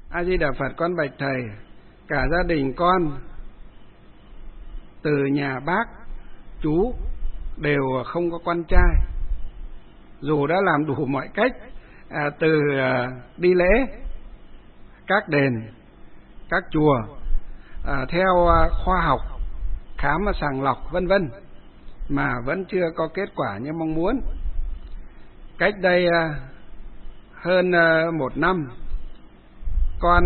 A Di Đà Phật, con bạch thầy, cả gia đình con từ nhà bác chú đều không có con trai, dù đã làm đủ mọi cách, từ đi lễ các đền, các chùa, theo khoa học khám và sàng lọc vân vân, mà vẫn chưa có kết quả như mong muốn. Cách đây hơn 1 năm, con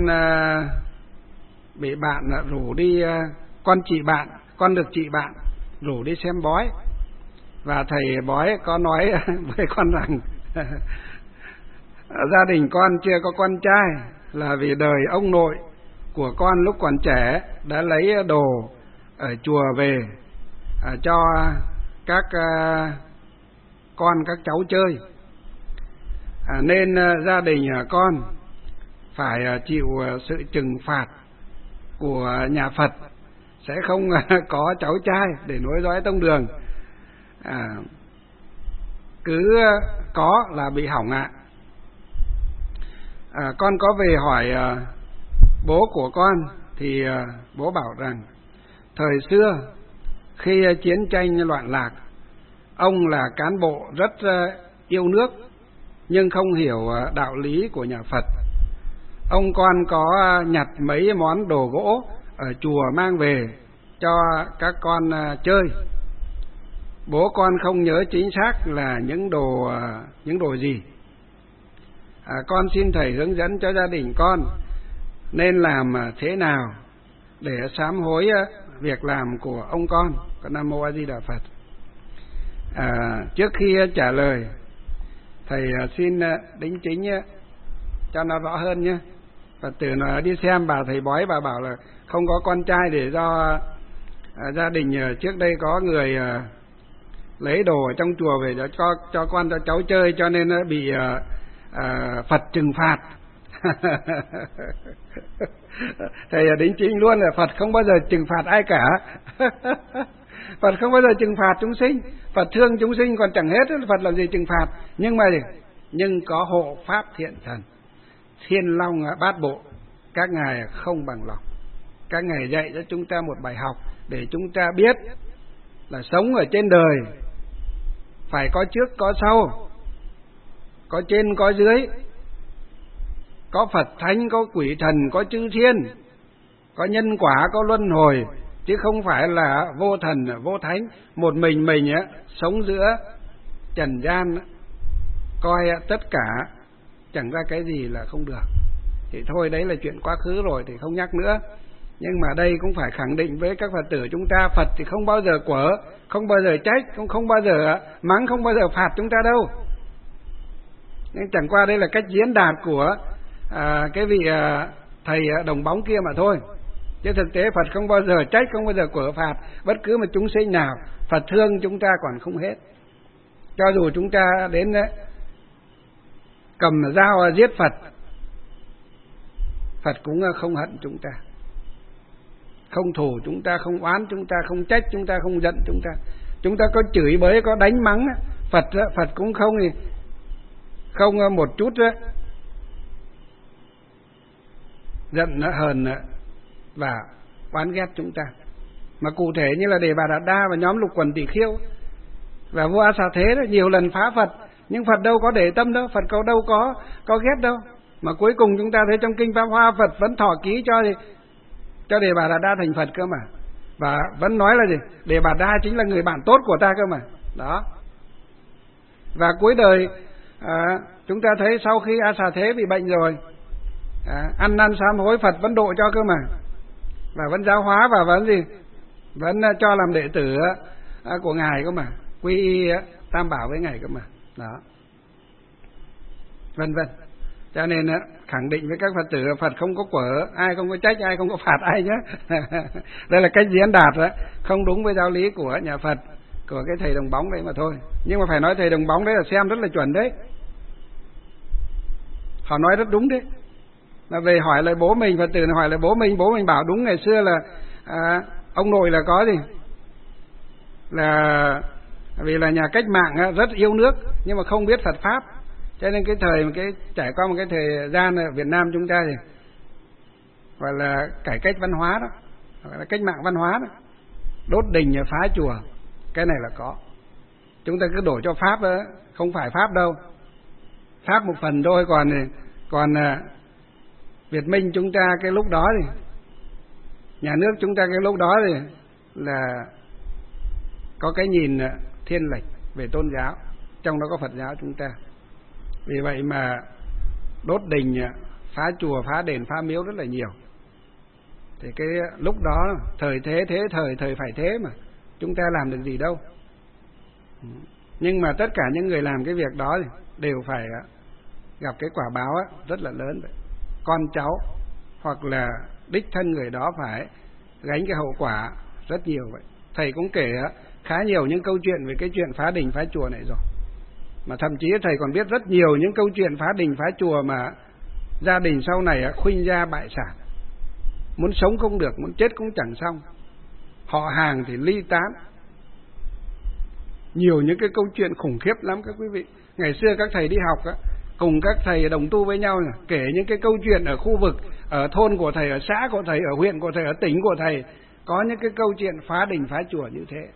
bị bạn rủ đi, con được chị bạn rủ đi xem bói, và thầy bói có nói với con rằng gia đình con chưa có con trai là vì đời ông nội của con lúc còn trẻ đã lấy đồ ở chùa về cho các con các cháu chơi, nên gia đình con phải chịu sự trừng phạt của nhà Phật, sẽ không có cháu trai để nối dõi tông đường, cứ có là bị hỏng ạ. Con có về hỏi bố của con thì bố bảo rằng thời xưa khi chiến tranh loạn lạc, ông là cán bộ rất yêu nước nhưng không hiểu đạo lý của nhà Phật. Ông con có nhặt mấy món đồ gỗ ở chùa mang về cho các con chơi. Bố con không nhớ chính xác là những đồ gì. Con xin thầy hướng dẫn cho gia đình con nên làm thế nào để sám hối việc làm của ông con. Nam Mô A Di Đà Phật. Trước khi trả lời, thầy xin đính chính cho nó rõ hơn nhé. Phật tử nó đi xem bà thầy bói, bà bảo là không có con trai để do gia đình trước đây có người lấy đồ ở trong chùa về cho con cho cháu chơi, cho nên nó bị Phật trừng phạt. Thầy đính chính luôn là Phật không bao giờ trừng phạt ai cả. Phật không bao giờ trừng phạt chúng sinh. Phật thương chúng sinh còn chẳng hết, Phật làm gì trừng phạt. Nhưng có hộ pháp thiện thần, Thiên Long Bát Bộ, các ngài không bằng lòng. Các ngài dạy cho chúng ta một bài học để chúng ta biết là sống ở trên đời phải có trước có sau, có trên có dưới, có Phật thánh, có quỷ thần, có chư thiên, có nhân quả, có luân hồi, chứ không phải là vô thần vô thánh một mình sống giữa trần gian, coi tất cả chẳng ra cái gì là không được. Thì thôi, đấy là chuyện quá khứ rồi thì không nhắc nữa. Nhưng mà đây cũng phải khẳng định với các Phật tử chúng ta, Phật thì không bao giờ quở, không bao giờ trách, cũng không bao giờ mắng, không bao giờ phạt chúng ta đâu. Nhưng chẳng qua đây là cách diễn đạt của cái vị thầy đồng bóng kia mà thôi. Chứ thực tế Phật không bao giờ trách, không bao giờ quở phạt bất cứ một chúng sinh nào. Phật thương chúng ta còn không hết. Cho dù chúng ta đến cầm dao giết Phật, Phật cũng không hận chúng ta, không thù chúng ta, không oán chúng ta, không trách chúng ta, không giận chúng ta. Chúng ta có chửi bới, có đánh mắng Phật cũng không một chút giận hờn và oán ghét chúng ta. Mà cụ thể như là Đề Bà Đạt Đa và nhóm Lục Quần Tỷ Khiêu và vua A Xà Thế đó, nhiều lần phá Phật, nhưng Phật đâu có để tâm đâu, Phật đâu có ghét đâu. Mà cuối cùng chúng ta thấy trong kinh Pháp Hoa, Phật vẫn thọ ký cho Đề Bà Đạt Đa thành Phật cơ mà, và vẫn nói là gì? Đề Bà Đạt Đa chính là người bạn tốt của ta cơ mà. Đó. Và cuối đời chúng ta thấy sau khi A Xà Thế bị bệnh rồi, ăn năn sám hối, Phật vẫn độ cho cơ mà, và vẫn giáo hóa, và vẫn cho làm đệ tử của ngài cơ mà, quy y Tam Bảo với ngài cơ mà. Đó, vân vân. Cho nên khẳng định với các Phật tử, Phật không có quở ai, không có trách ai, không có phạt ai nhé. Đây là cách diễn đạt đó, không đúng với giáo lý của nhà Phật, của cái thầy đồng bóng đấy mà thôi. Nhưng mà phải nói thầy đồng bóng đấy là xem rất là chuẩn đấy, họ nói rất đúng đấy. Mà về hỏi lại bố mình, Phật tử hỏi lại bố mình bảo đúng, ngày xưa là ông nội là có gì, là vì là nhà cách mạng rất yêu nước nhưng mà không biết Phật pháp, cho nên cái trải qua một cái thời gian ở Việt Nam chúng ta thì gọi là cải cách văn hóa đó, gọi là cách mạng văn hóa đó, đốt đình phá chùa, cái này là có. Chúng ta cứ đổ cho Pháp đó, không phải Pháp đâu, Pháp một phần thôi, còn Việt Minh chúng ta cái lúc đó thì nhà nước chúng ta cái lúc đó thì là có cái nhìn thiên lệch về tôn giáo, trong đó có Phật giáo chúng ta. Vì vậy mà đốt đình, phá chùa, phá đền, phá miếu rất là nhiều. Thì cái lúc đó thời thế thời phải thế mà chúng ta làm được gì đâu. Nhưng mà tất cả những người làm cái việc đó thì đều phải gặp cái quả báo rất là lớn vậy. Con cháu hoặc là đích thân người đó phải gánh cái hậu quả rất nhiều vậy. Thầy cũng kể khá nhiều những câu chuyện về cái chuyện phá đình phá chùa này rồi, mà thậm chí thầy còn biết rất nhiều những câu chuyện phá đình phá chùa mà gia đình sau này khuynh gia bại sản, muốn sống không được, muốn chết cũng chẳng xong, họ hàng thì ly tán. Nhiều những cái câu chuyện khủng khiếp lắm các quý vị. Ngày xưa các thầy đi học cùng các thầy đồng tu với nhau kể những cái câu chuyện ở khu vực, ở thôn của thầy, ở xã của thầy, ở huyện của thầy, ở tỉnh của thầy, có những cái câu chuyện phá đình phá chùa như thế.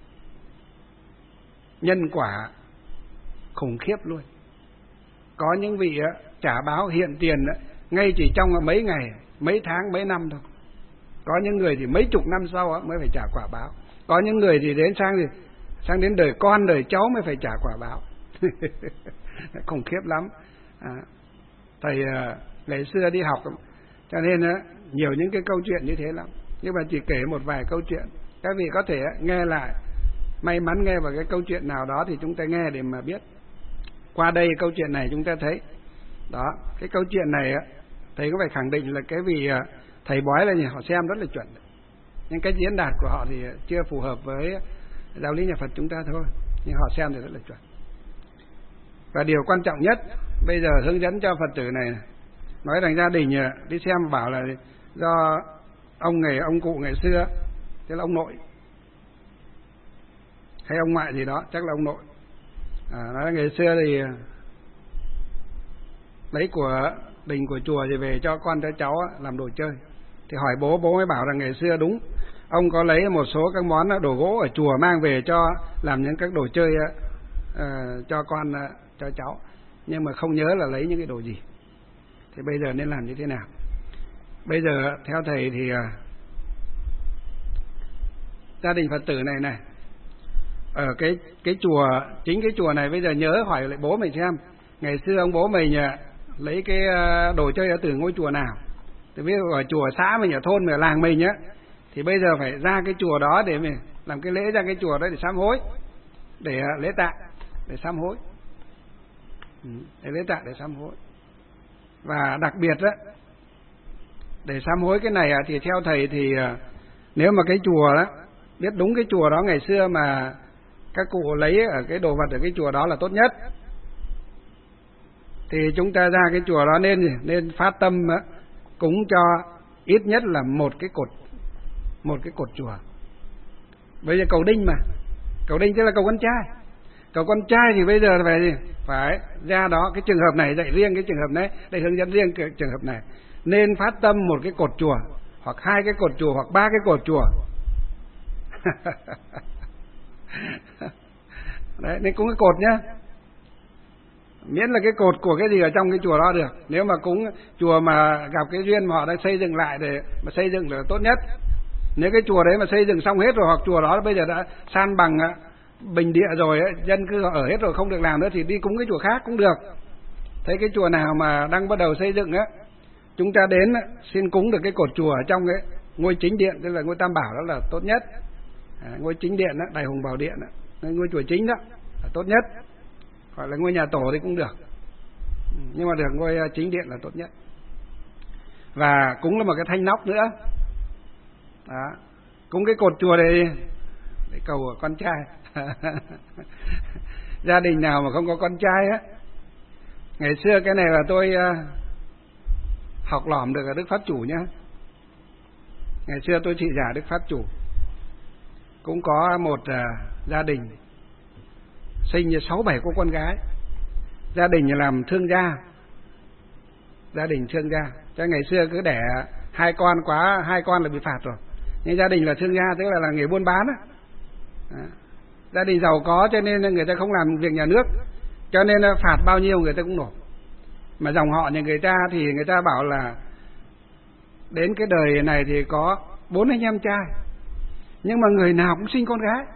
Nhân quả khủng khiếp luôn. Có những vị trả báo hiện tiền ngay chỉ trong mấy ngày, mấy tháng, mấy năm thôi. Có những người thì mấy chục năm sau mới phải trả quả báo. Có những người thì sang đến đời con, đời cháu mới phải trả quả báo. Khủng khiếp lắm. Thầy ngày xưa đi học cho nên nhiều những cái câu chuyện như thế lắm. Nhưng mà chỉ kể một vài câu chuyện, các vị có thể nghe lại, may mắn nghe vào cái câu chuyện nào đó thì chúng ta nghe để mà biết. Qua đây câu chuyện này chúng ta thấy đó, cái câu chuyện này thầy có phải khẳng định là cái vì thầy bói là họ xem rất là chuẩn, nhưng cái diễn đạt của họ thì chưa phù hợp với giáo lý nhà Phật chúng ta thôi, nhưng họ xem thì rất là chuẩn. Và điều quan trọng nhất bây giờ hướng dẫn cho Phật tử này nói rằng gia đình đi xem bảo là do ông cụ ngày xưa, tức là ông nội hay ông ngoại gì đó, chắc là ông nội, nói ngày xưa thì lấy của đình của chùa thì về cho con cho cháu làm đồ chơi. Thì hỏi bố mới bảo rằng ngày xưa đúng, ông có lấy một số các món đồ gỗ ở chùa mang về cho làm những các đồ chơi cho con cho cháu, nhưng mà không nhớ là lấy những cái đồ gì. Thì bây giờ nên làm như thế nào? Bây giờ theo thầy thì gia đình Phật tử này ở cái chùa, chính cái chùa này bây giờ nhớ hỏi lại bố mình xem ngày xưa ông bố mình lấy cái đồ chơi ở từ ngôi chùa nào. Thì ví dụ ở chùa xã mình, ở thôn mình, ở làng mình thì bây giờ phải ra cái chùa đó để mình làm cái lễ ra cái chùa đó để sám hối, để lễ tạ, để sám hối, để lễ tạ, để sám hối. Và đặc biệt để sám hối cái này thì theo thầy thì nếu mà cái chùa đó biết đúng cái chùa đó ngày xưa mà các cụ lấy ở cái đồ vật ở cái chùa đó là tốt nhất, thì chúng ta ra cái chùa đó nên phát tâm cúng cho ít nhất là một cái cột chùa. Bây giờ cầu đinh mà, cầu đinh tức là cầu con trai. Cầu con trai thì bây giờ phải ra đó, cái trường hợp này dạy riêng cái trường hợp này, để hướng dẫn riêng cái trường hợp này, nên phát tâm một cái cột chùa, hoặc 2 cái cột chùa, hoặc 3 cái cột chùa. Đấy, nên cúng cái cột nhá, miễn là cái cột của cái gì ở trong cái chùa đó được. Nếu mà cúng chùa mà gặp cái duyên mà họ đã xây dựng lại để mà xây dựng là tốt nhất. Nếu cái chùa đấy mà xây dựng xong hết rồi, hoặc chùa đó bây giờ đã san bằng bình địa rồi dân cư họ ở hết rồi không được làm nữa, thì đi cúng cái chùa khác cũng được. Thấy cái chùa nào mà đang bắt đầu xây dựng chúng ta đến xin cúng được cái cột chùa ở trong cái ngôi chính điện, tức là ngôi Tam Bảo, đó là tốt nhất. Ngôi chính điện Đại Hùng Bảo Điện ngôi chùa chính đó là tốt nhất. Hoặc là ngôi nhà tổ thì cũng được, nhưng mà được ngôi chính điện là tốt nhất. Và cúng là một cái thanh nóc nữa đó. Cúng cái cột chùa để cầu con trai. Gia đình nào mà không có con trai ngày xưa cái này là tôi học lỏm được ở Đức Pháp Chủ nhá. Ngày xưa tôi trị giả Đức Pháp Chủ, cũng có một gia đình sinh 6-7 cô con gái. Gia đình làm thương gia, gia đình thương gia, cho ngày xưa cứ đẻ 2 con quá 2 con là bị phạt rồi. Nhưng gia đình là thương gia, tức là nghề buôn bán á. Gia đình giàu có cho nên người ta không làm việc nhà nước, cho nên phạt bao nhiêu người ta cũng nộp. Mà dòng họ nhà người ta thì người ta bảo là đến cái đời này thì có 4 anh em trai, nhưng mà người nào cũng sinh con gái.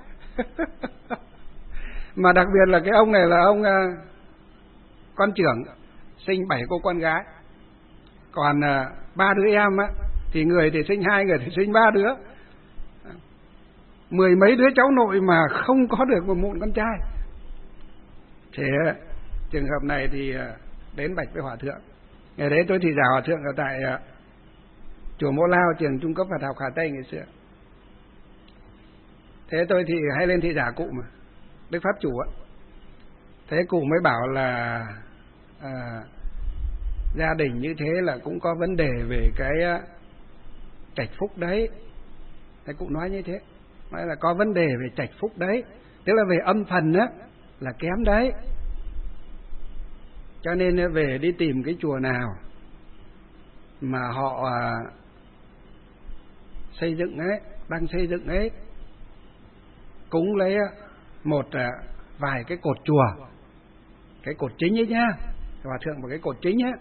Mà đặc biệt là cái ông này là ông con trưởng, sinh 7 cô con gái. Còn 3 đứa em á, thì người thì sinh 2, người thì sinh 3 đứa. 10 mấy đứa cháu nội mà không có được một mụn con trai. Thế trường hợp này thì đến bạch với hòa thượng. Ngày đấy tôi thì giả hòa thượng ở tại chùa Mỗ Lao, trường trung cấp Phật học Hà Tây ngày xưa. Thế tôi thì hay lên thị giả cụ mà, Đức Pháp Chủ á. Thế cụ mới bảo là gia đình như thế là cũng có vấn đề về cái trạch phúc đấy. Thế cụ nói như thế, nói là có vấn đề về trạch phúc đấy, tức là về âm phần á là kém đấy. Cho nên về đi tìm cái chùa nào mà họ xây dựng ấy, đang xây dựng ấy, cúng lấy một vài cái cột chùa, cái cột chính ấy nhá, hòa thượng một cái cột chính ấy.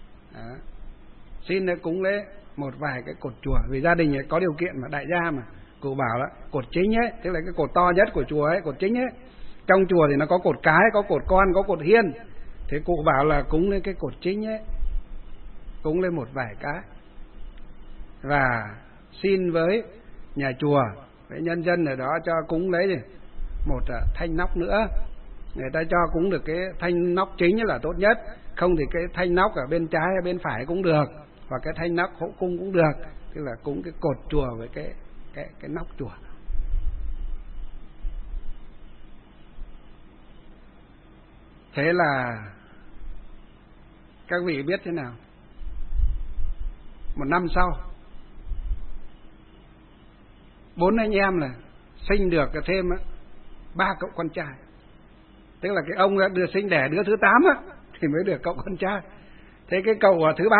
Xin cúng lấy một vài cái cột chùa, vì gia đình có điều kiện mà, đại gia mà. Cụ bảo là cột chính ấy, tức là cái cột to nhất của chùa ấy, cột chính ấy. Trong chùa thì nó có cột cái, có cột con, có cột hiên. Thế cụ bảo là cúng lên cái cột chính ấy, cúng lên một vài cái, và xin với nhà chùa, với nhân dân ở đó cho cúng lấy một thanh nóc nữa. Người ta cho cúng được cái thanh nóc chính là tốt nhất, không thì cái thanh nóc ở bên trái hay bên phải cũng được, hoặc cái thanh nóc hậu cung cũng được, tức là cúng cái cột chùa với cái nóc chùa. Thế là các vị biết thế nào? Một năm sau, 4 anh em là sinh được thêm 3 cậu con trai. Tức là cái ông đưa sinh đẻ đứa thứ 8 á, thì mới được cậu con trai. Thế cái cậu thứ 3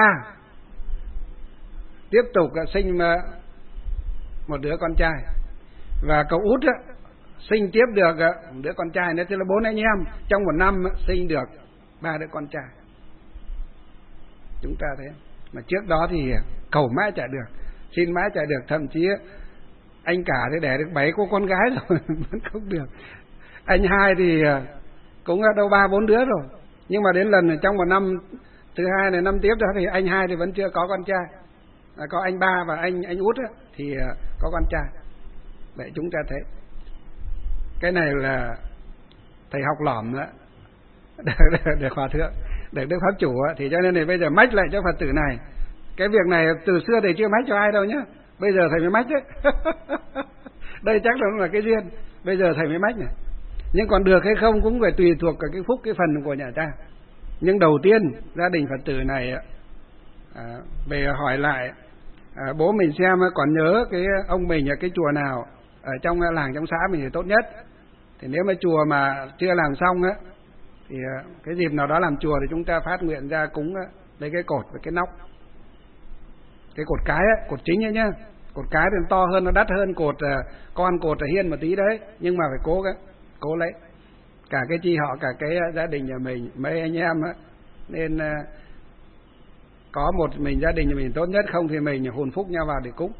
tiếp tục sinh một đứa con trai, và cậu út á, sinh tiếp được một đứa con trai nữa. Tức là 4 anh em trong một năm sinh được 3 đứa con trai. Chúng ta thấy, mà trước đó thì cầu mãi chả được, xin mãi chả được, thậm chí anh cả thì đẻ được 7 cô con gái rồi vẫn không được. Anh hai thì cũng đâu 3-4 đứa rồi, nhưng mà đến lần trong một năm thứ 2 này, năm tiếp đó thì anh hai thì vẫn chưa có con trai. Có anh ba và anh út ấy, thì có con trai. Vậy chúng ta thấy cái này là thầy học lỏm nữa để hòa thượng, để Đức Pháp Chủ ấy. Thì cho nên thì bây giờ mách lại cho Phật tử này, cái việc này từ xưa thầy chưa mách cho ai đâu nhá, bây giờ thầy mới mách đấy. Đây chắc là cái duyên, bây giờ thầy mới mách này. Nhưng còn được hay không cũng phải tùy thuộc cái phúc, cái phần của nhà ta. Nhưng đầu tiên gia đình Phật tử này về hỏi lại bố mình xem còn nhớ cái ông mình ở cái chùa nào ở trong làng, trong xã mình thì tốt nhất. Thì nếu mà chùa mà chưa làm xong á, thì cái dịp nào đó làm chùa thì chúng ta phát nguyện ra cúng lấy cái cột với cái nóc. Cái cột cái á, cột chính ấy nhá. Cột cái thì to hơn, nó đắt hơn cột con, cột hiên một tí đấy, nhưng mà phải cố lấy. Cả cái chi họ, cả cái gia đình nhà mình, mấy anh em á, nên có một mình gia đình nhà mình tốt nhất, không thì mình hồn phúc nhau vào để cúng.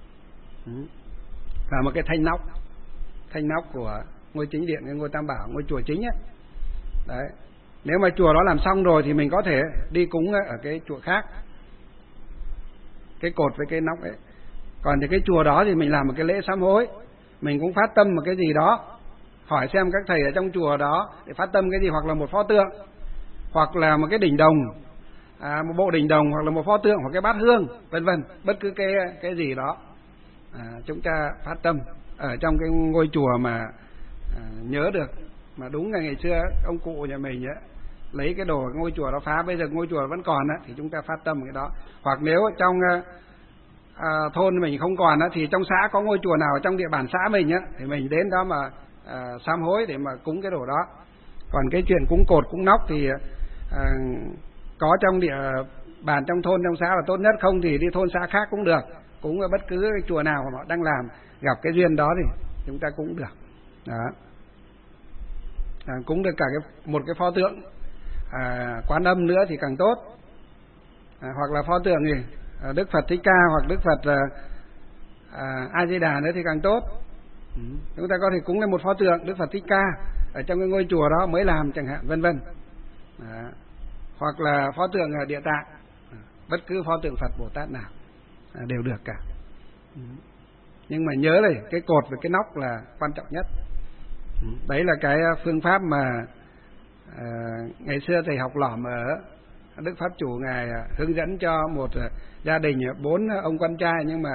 Và một cái thanh nóc của ngôi chính điện, cái ngôi Tam Bảo, ngôi chùa chính ấy. Đấy. Nếu mà chùa đó làm xong rồi thì mình có thể đi cúng ở cái chùa khác, cái cột với cái nóc ấy. Còn thì cái chùa đó thì mình làm một cái lễ sám hối, mình cũng phát tâm một cái gì đó, hỏi xem các thầy ở trong chùa đó để phát tâm cái gì, hoặc là một pho tượng, hoặc là một cái đỉnh đồng, một bộ đỉnh đồng, hoặc là một pho tượng, hoặc cái bát hương, vân vân, bất cứ cái gì đó chúng ta phát tâm ở trong cái ngôi chùa mà nhớ được. Mà đúng là ngày xưa ông cụ nhà mình ấy, lấy cái đồ ngôi chùa đó phá, bây giờ ngôi chùa vẫn còn á, thì chúng ta phát tâm cái đó. Hoặc nếu trong thôn mình không còn á, thì trong xã có ngôi chùa nào trong địa bàn xã mình á, thì mình đến đó mà sám hối để mà cúng cái đồ đó. Còn cái chuyện cúng cột, cúng nóc thì có trong bàn trong thôn trong xã là tốt nhất, không thì đi thôn xã khác cũng được, cúng ở bất cứ cái chùa nào mà họ đang làm, gặp cái duyên đó thì chúng ta cũng được đó. Cúng được cả một cái pho tượng Quán Âm nữa thì càng tốt, hoặc là pho tượng gì Đức Phật Thích Ca hoặc Đức Phật A Di Đà nữa thì càng tốt. Chúng ta có thể cúng lên một pho tượng Đức Phật Thích Ca ở trong cái ngôi chùa đó mới làm chẳng hạn, vân vân. Hoặc là pho tượng ở Địa Tạng, bất cứ pho tượng Phật Bồ Tát nào đều được cả. Nhưng mà nhớ này, cái cột và cái nóc là quan trọng nhất. Đấy là cái phương pháp mà ngày xưa thầy học lỏm ở Đức Pháp Chủ ngài hướng dẫn cho một gia đình 4 ông con trai, nhưng mà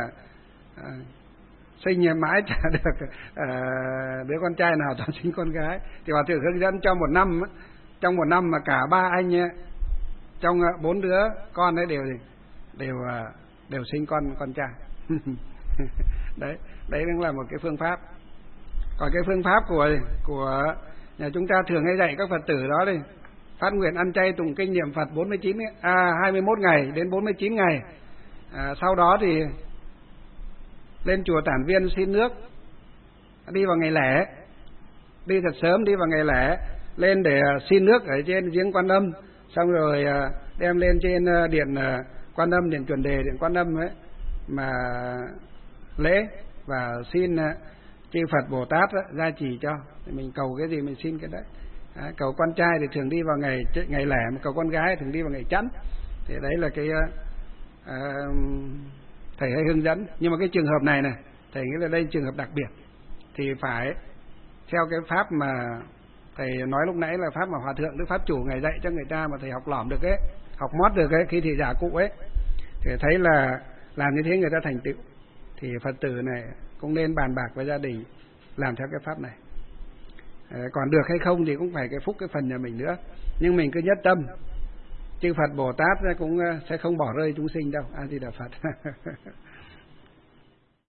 sinh mãi chả được đứa con trai nào, toàn sinh con gái. Thì Hòa Thượng hướng dẫn cho một năm, trong một năm mà cả 3 anh trong 4 đứa con ấy đều sinh con trai. Đấy cũng là một cái phương pháp. Còn cái phương pháp của nhà chúng ta thường hay dạy các Phật tử đó đi, phát nguyện ăn chay tụng kinh niệm Phật 21 ngày đến 49 ngày. Sau đó thì lên chùa Tản Viên xin nước, đi vào ngày lẻ, đi thật sớm, đi vào ngày lẻ lên để xin nước ở trên giếng Quan Âm, xong rồi đem lên trên điện Quan Âm, điện Chuẩn Đề, điện Quan Âm ấy mà lễ và xin chư Phật Bồ Tát gia trì cho. Thì mình cầu cái gì mình xin cái đấy. Cầu con trai thì thường đi vào ngày lẻ, mà cầu con gái thường đi vào ngày chẵn. Thì đấy là cái thầy hay hướng dẫn. Nhưng mà cái trường hợp này thầy nghĩ là đây trường hợp đặc biệt, thì phải theo cái pháp mà thầy nói lúc nãy, là pháp mà Hòa Thượng Đức Pháp Chủ ngài dạy cho người ta, mà thầy học lỏm được ấy, học mót được ấy, khi thị giả cụ ấy, thì thấy là làm như thế người ta thành tựu. Thì Phật tử này cũng nên bàn bạc với gia đình làm theo cái pháp này. Còn được hay không thì cũng phải cái phúc cái phần nhà mình nữa, nhưng mình cứ nhất tâm, chư Phật Bồ Tát cũng sẽ không bỏ rơi chúng sinh đâu. A Di Đà Phật.